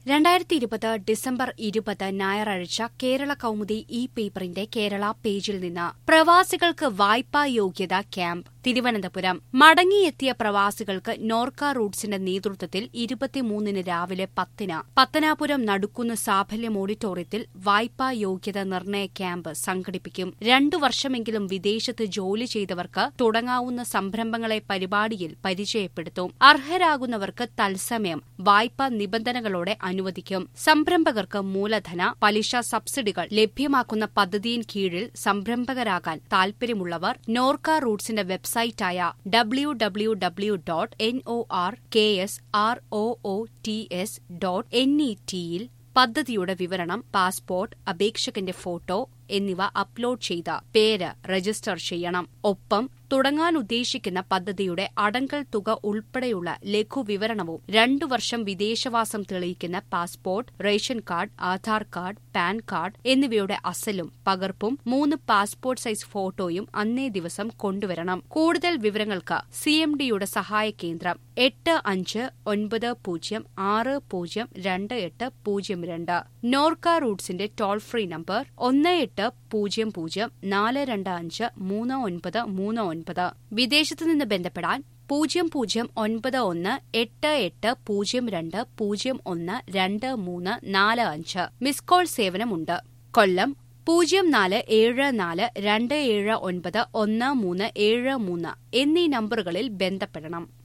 2020 December 20 ഞായറാഴ്ച കേരള കൗമുദി പേപ്പറിന്റെ കേരള പേജിൽ നിന്ന് പ്രവാസികൾക്ക് വായ്പാ യോഗ്യത ക്യാമ്പ് തിരുവനന്തപുരം മടങ്ങിയെത്തിയ പ്രവാസികൾക്ക് നോർക്ക റൂട്ട്സിന്റെ നേതൃത്വത്തിൽ 23 രാവിലെ 10 പത്തനാപുരം നടുക്കുന്ന് സാഫല്യം ഓഡിറ്റോറിയത്തിൽ വായ്പാ യോഗ്യത നിർണയ ക്യാമ്പ് സംഘടിപ്പിക്കും. 2 വർഷമെങ്കിലും വിദേശത്ത് ജോലി ചെയ്തവർക്ക് തുടങ്ങാവുന്ന സംരംഭങ്ങളെ പരിപാടിയിൽ പരിചയപ്പെടുത്തും. അർഹരാകുന്നവർക്ക് തത്സമയം വായ്പാ നിബന്ധനകളോടെ അനുവദിക്കും. സംരംഭകർക്ക് മൂലധന, പലിശ സബ്സിഡികൾ ലഭ്യമാക്കുന്ന പദ്ധതിയിൻ കീഴിൽ സംരംഭകരാകാൻ താൽപര്യമുള്ളവർ നോർക്ക റൂട്ട്സിന്റെ വെബ്സൈറ്റായ www.norksrooots.net യിൽ പദ്ധതിയുടെ വിവരണം, പാസ്പോർട്ട്, അപേക്ഷകന്റെ ഫോട്ടോ എന്നിവ അപ്ലോഡ് ചെയ്ത് പേര് രജിസ്റ്റർ ചെയ്യണം. ഒപ്പം തുടങ്ങാൻ ഉദ്ദേശിക്കുന്ന പദ്ധതിയുടെ അടങ്കൽ തുക ഉൾപ്പെടെയുള്ള ലഘുവിവരണവും 2 വർഷം വിദേശവാസം തെളിയിക്കുന്ന passport, ration card, Aadhaar card, PAN card എന്നിവയുടെ അസലും പകർപ്പും 3 പാസ്പോർട്ട് സൈസ് ഫോട്ടോയും അന്നേ ദിവസം കൊണ്ടുവരണം. കൂടുതൽ വിവരങ്ങൾക്ക് CMDയുടെ സഹായ കേന്ദ്രം 8590602802. നോർക്ക റൂട്ട്സിന്റെ ടോൾ ഫ്രീ നമ്പർ 180042539939. വിദേശത്തുനിന്ന് ബന്ധപ്പെടാൻ 0018802012345. Miss call സേവനമുണ്ട്. കൊല്ലം 047427911373 എന്നീ നമ്പറുകളിൽ ബന്ധപ്പെടണം.